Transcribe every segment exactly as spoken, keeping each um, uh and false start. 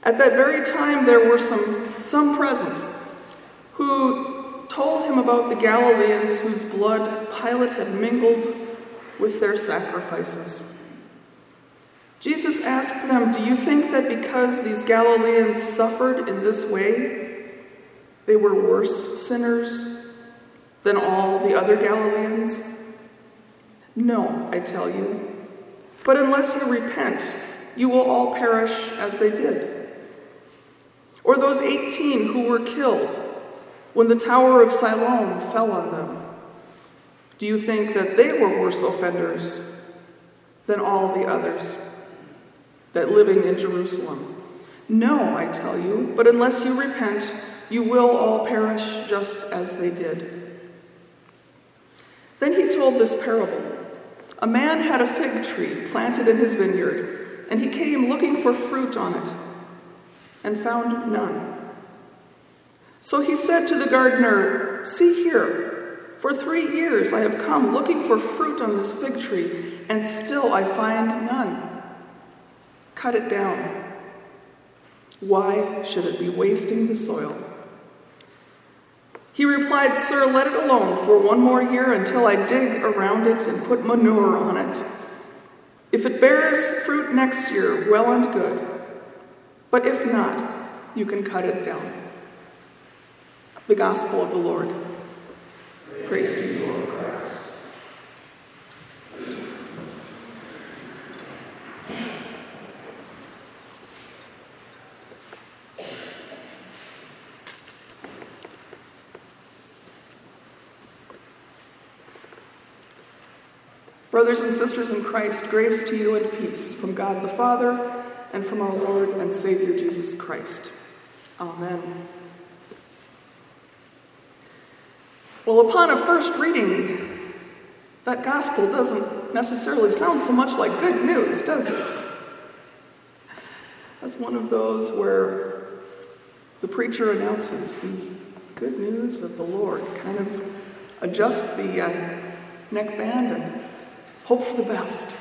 At that very time, there were some, some present who told him about the Galileans whose blood Pilate had mingled with their sacrifices. Jesus asked them, "Do you think that because these Galileans suffered in this way, they were worse sinners than all the other Galileans? No, I tell you. But unless you repent, you will all perish as they did. Or those eighteen who were killed when the Tower of Siloam fell on them. Do you think that they were worse offenders than all the others that living in Jerusalem? No, I tell you, but unless you repent, you will all perish just as they did." Then he told this parable. A man had a fig tree planted in his vineyard, and he came looking for fruit on it, and found none. So he said to the gardener, "See here, for three years I have come looking for fruit on this fig tree, and still I find none. Cut it down. Why should it be wasting the soil?" He replied, "Sir, let it alone for one more year until I dig around it and put manure on it. If it bears fruit next year, well and good. But if not, you can cut it down." The Gospel of the Lord. Praise to you, Lord Christ. Brothers and sisters in Christ, grace to you and peace from God the Father and from our Lord and Savior Jesus Christ. Amen. Well, upon a first reading, that gospel doesn't necessarily sound so much like good news, does it? That's one of those where the preacher announces the good news of the Lord, kind of adjust the uh, neckband and hope for the best.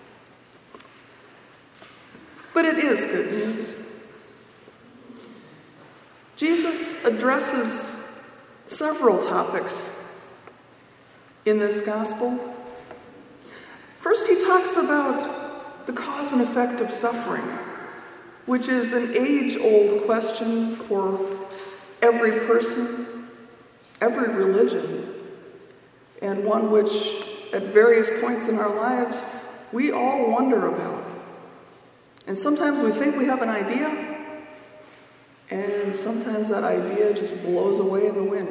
But it is good news. Jesus addresses several topics in this gospel. First, he talks about the cause and effect of suffering, which is an age-old question for every person, every religion, and one which at various points in our lives, we all wonder about. And sometimes we think we have an idea, and sometimes that idea just blows away in the wind.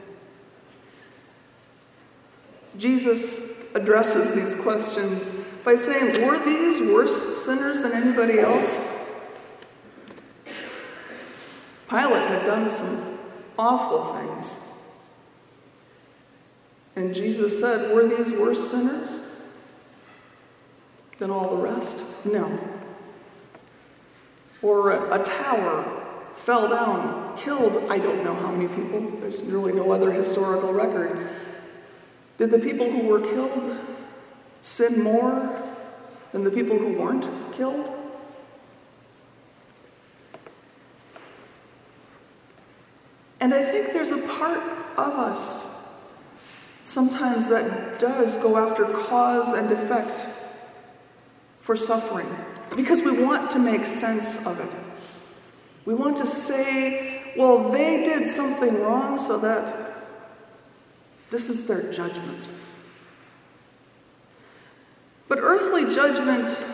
Jesus addresses these questions by saying, were these worse sinners than anybody else? Pilate had done some awful things. And Jesus said, were these worse sinners than all the rest? No. Or a, a tower fell down, killed I don't know how many people. There's really no other historical record. Did the people who were killed sin more than the people who weren't killed? And I think there's a part of us sometimes that does go after cause and effect for suffering, because we want to make sense of it. We want to say, well, they did something wrong, so that this is their judgment. But earthly judgment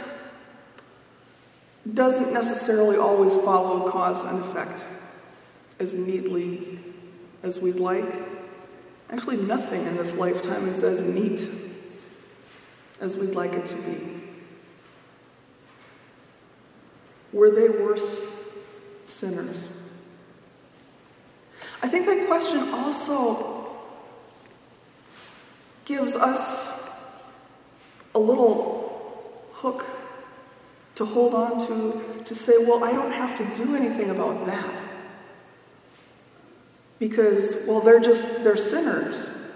doesn't necessarily always follow cause and effect as neatly as we'd like. Actually, nothing in this lifetime is as neat as we'd like it to be. Were they worse sinners? I think that question also gives us a little hook to hold on to, to say, well, I don't have to do anything about that. Because, well, they're just, they're sinners.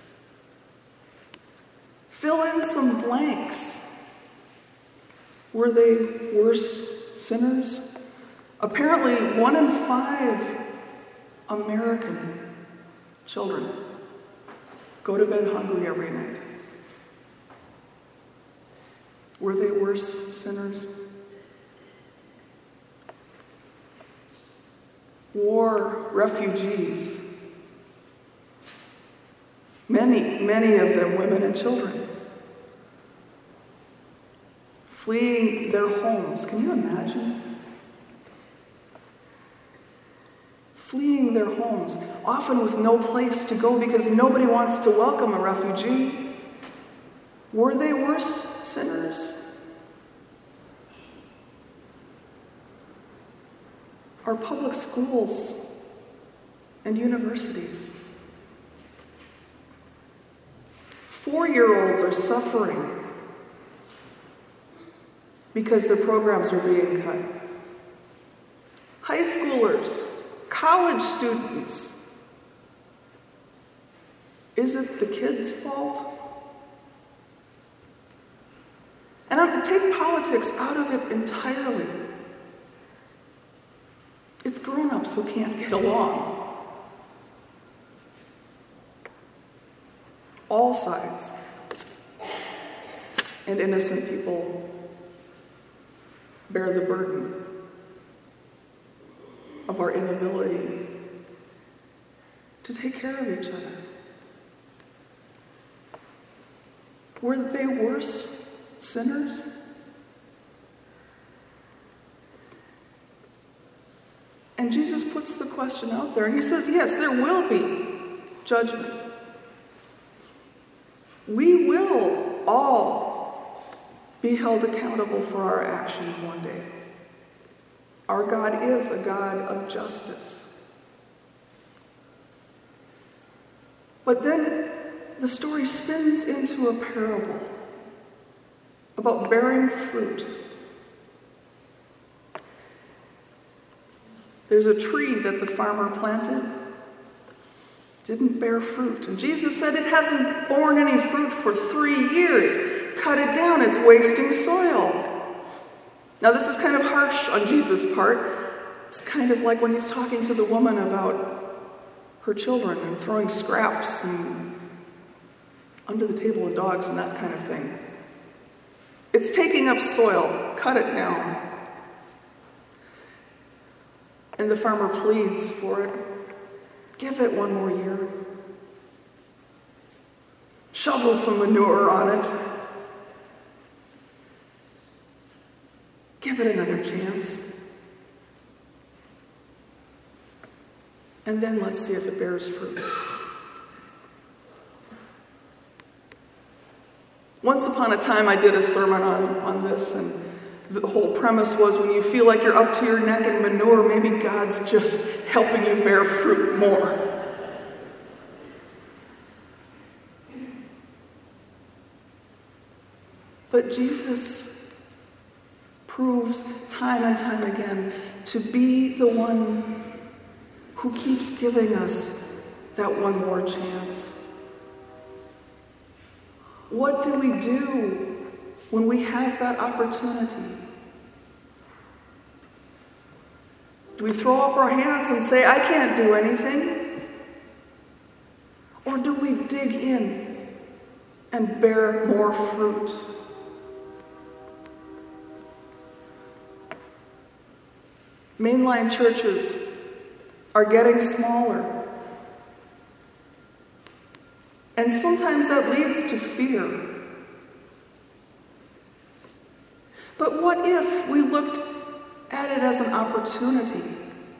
Fill in some blanks. Were they worse sinners? Apparently, one in five American children go to bed hungry every night. Were they worse sinners? War refugees, many, many of them women and children, fleeing their homes. Can you imagine? Fleeing their homes, often with no place to go because nobody wants to welcome a refugee. Were they worse sinners? Our public schools and universities. Four-year-olds are suffering because their programs are being cut. High schoolers, college students. Is it the kids' fault? And I'm going to take politics out of it entirely. It's grown-ups who can't get along. All sides. And innocent people bear the burden of our inability to take care of each other. Were they worse sinners? And Jesus puts the question out there, and he says, yes, there will be judgment. We will all be held accountable for our actions one day. Our God is a God of justice. But then the story spins into a parable about bearing fruit. There's a tree that the farmer planted, didn't bear fruit. And Jesus said it hasn't borne any fruit for three years. Cut it down, it's wasting soil. Now this is kind of harsh on Jesus' part. It's kind of like when he's talking to the woman about her children and throwing scraps and under the table of dogs and that kind of thing. It's taking up soil. Cut it down. And the farmer pleads for it. Give it one more year. Shovel some manure on it. Give it another chance. And then let's see if it bears fruit. Once upon a time I did a sermon on, on this, and the whole premise was when you feel like you're up to your neck in manure, maybe God's just helping you bear fruit more. But Jesus proves time and time again to be the one who keeps giving us that one more chance. What do we do when we have that opportunity? Do we throw up our hands and say, I can't do anything? Or do we dig in and bear more fruit? Mainline churches are getting smaller. And sometimes that leads to fear. But what if we looked at it as an opportunity?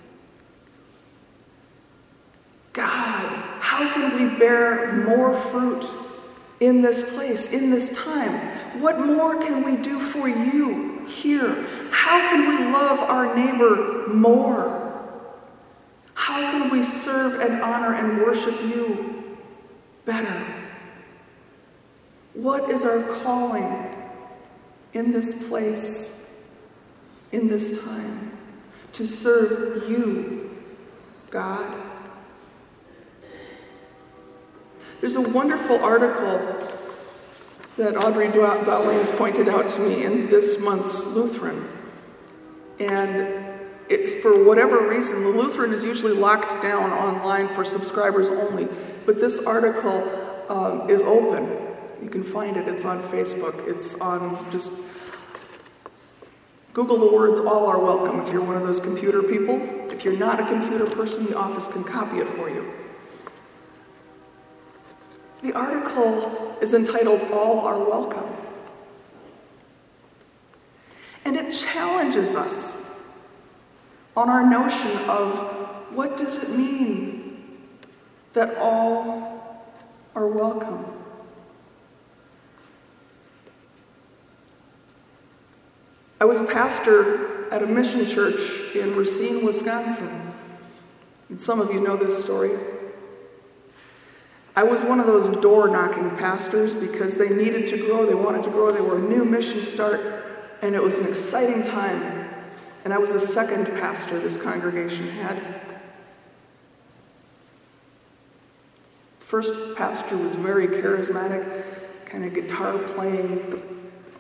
God, how can we bear more fruit in this place, in this time? What more can we do for you here? How can we love our neighbor more? How can we serve and honor and worship you better? What is our calling in this place, in this time, to serve you, God? There's a wonderful article that Audrey Dowling pointed out to me in this month's Lutheran. And it's, for whatever reason, the Lutheran is usually locked down online for subscribers only, but this article um, is open. You can find it. It's on Facebook. It's on just Google the words "all are welcome" if you're one of those computer people. If you're not a computer person, the office can copy it for you. The article is entitled "All Are Welcome." And it challenges us on our notion of what does it mean that all are welcome. I was a pastor at a mission church in Racine, Wisconsin. And some of you know this story. I was one of those door-knocking pastors because they needed to grow, they wanted to grow, they were a new mission start, and it was an exciting time. And I was the second pastor this congregation had. First pastor was very charismatic, kind of guitar-playing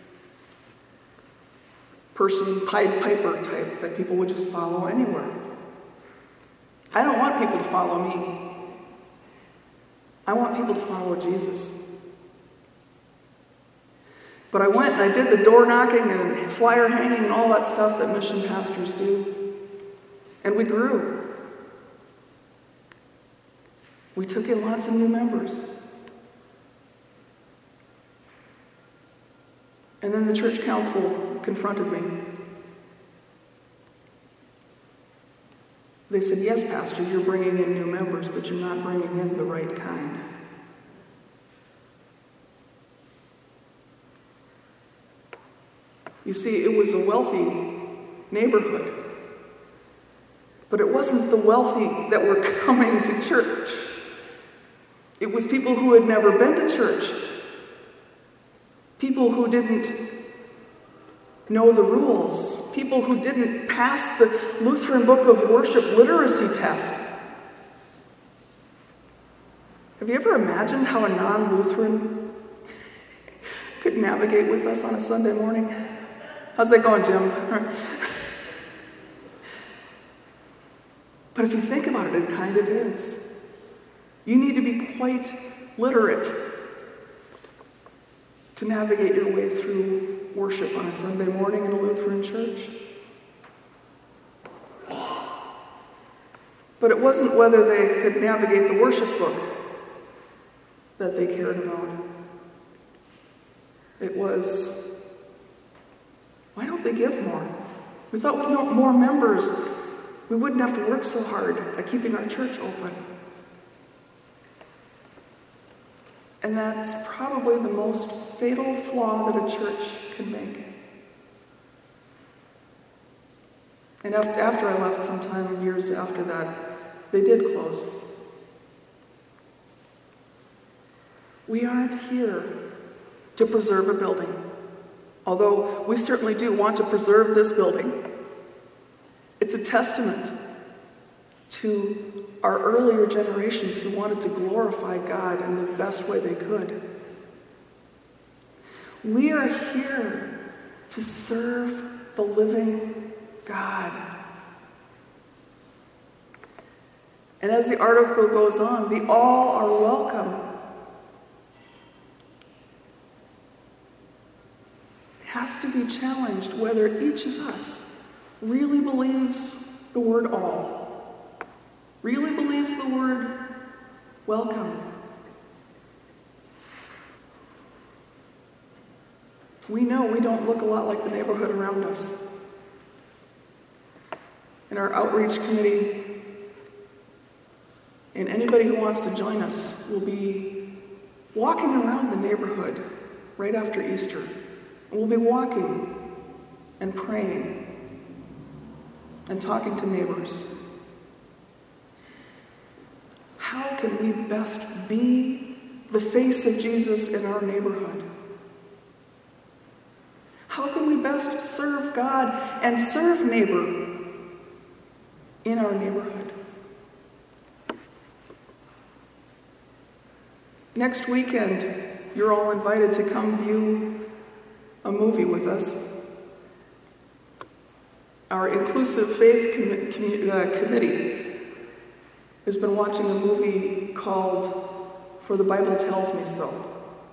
person, Pied Piper type that people would just follow anywhere. I don't want people to follow me. I want people to follow Jesus. But I went and I did the door knocking and flyer hanging and all that stuff that mission pastors do. And we grew. We took in lots of new members. And then the church council confronted me. They said, "Yes, Pastor, you're bringing in new members, but you're not bringing in the right kind." You see, it was a wealthy neighborhood, but it wasn't the wealthy that were coming to church. It was people who had never been to church, people who didn't know the rules, people who didn't pass the Lutheran Book of Worship literacy test. Have you ever imagined how a non-Lutheran could navigate with us on a Sunday morning? How's that going, Jim? But if you think about it, it kind of is. You need to be quite literate to navigate your way through worship on a Sunday morning in a Lutheran church. But it wasn't whether they could navigate the worship book that they cared about. It was, why don't they give more? We thought with no more members, we wouldn't have to work so hard at keeping our church open. And that's probably the most fatal flaw that a church can make. And after I left, sometime years after that, they did close. We aren't here to preserve a building, although we certainly do want to preserve this building. It's a testament to our earlier generations who wanted to glorify God in the best way they could. We are here to serve the living God. And as the article goes on, the all are welcome. It has to be challenged whether each of us really believes the word all. Really believes the word welcome. We know we don't look a lot like the neighborhood around us. In our outreach committee, and anybody who wants to join us will be walking around the neighborhood right after Easter. And we'll be walking and praying and talking to neighbors. How can we best be the face of Jesus in our neighborhood? How can we best serve God and serve neighbor in our neighborhood? Next weekend, you're all invited to come view a movie with us. our Inclusive Faith com- com- uh, Committee has been watching a movie called For the Bible Tells Me So.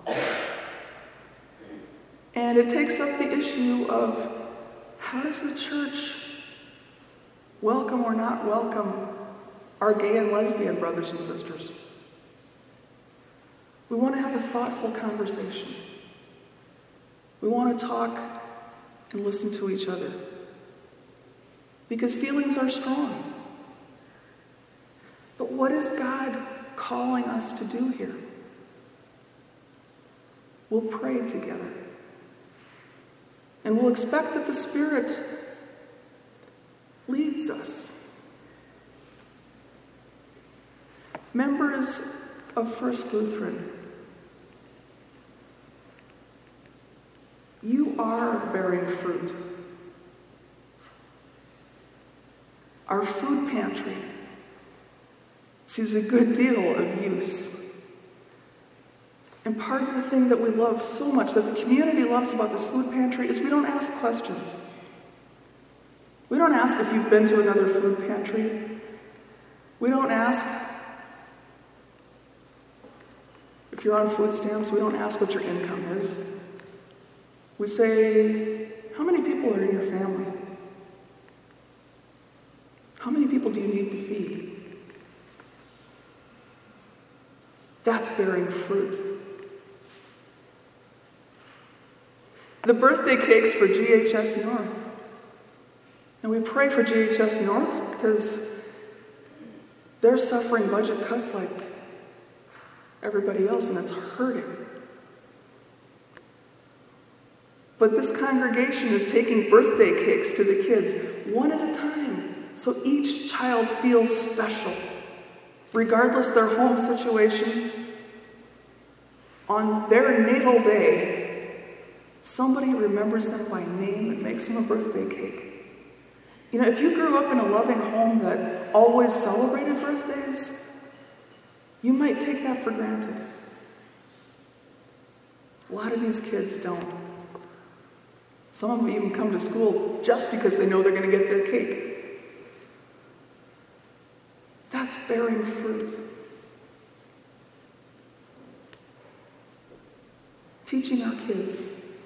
And it takes up the issue of how does the church welcome or not welcome our gay and lesbian brothers and sisters? We want to have a thoughtful conversation. We want to talk and listen to each other. Because feelings are strong. But what is God calling us to do here? We'll pray together. And we'll expect that the Spirit leads us. Members of First Lutheran, you are bearing fruit. Our food pantry sees a good deal of use. And part of the thing that we love so much, that the community loves about this food pantry, is we don't ask questions. We don't ask if you've been to another food pantry. We don't ask if you're on food stamps. We don't ask what your income is. We say, how many people are in your family? How many people do you need to feed? That's bearing fruit. The birthday cakes for G H S North. And we pray for G H S North because they're suffering budget cuts like everybody else, and it's hurting. But this congregation is taking birthday cakes to the kids one at a time, so each child feels special. Regardless their home situation, on their natal day, somebody remembers them by name and makes them a birthday cake. You know, if you grew up in a loving home that always celebrated birthdays, you might take that for granted. A lot of these kids don't. Some of them even come to school just because they know they're going to get their cake. That's bearing fruit. Teaching our kids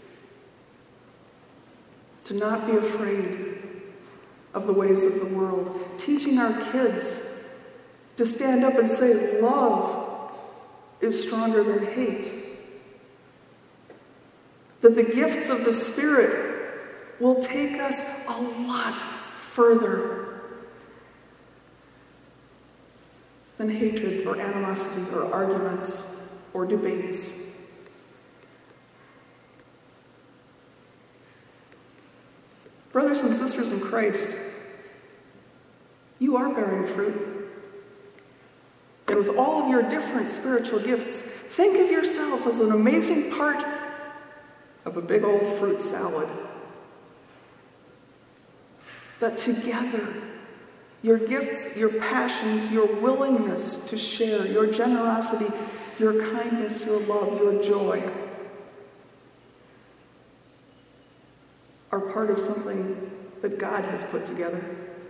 to not be afraid of the ways of the world. Teaching our kids to stand up and say, love is stronger than hate. That the gifts of the Spirit will take us a lot further than hatred or animosity or arguments or debates. Brothers and sisters in Christ, you are bearing fruit. And with all of your different spiritual gifts, think of yourselves as an amazing part of a big old fruit salad. That together, your gifts, your passions, your willingness to share, your generosity, your kindness, your love, your joy, are part of something that God has put together.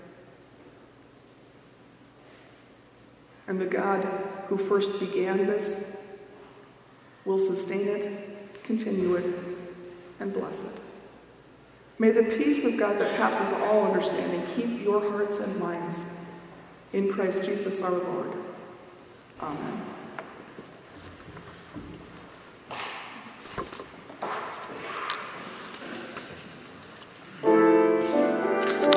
And the God who first began this will sustain it, continue it, and bless it. May the peace of God that passes all understanding keep your hearts and minds in Christ Jesus our Lord. Amen.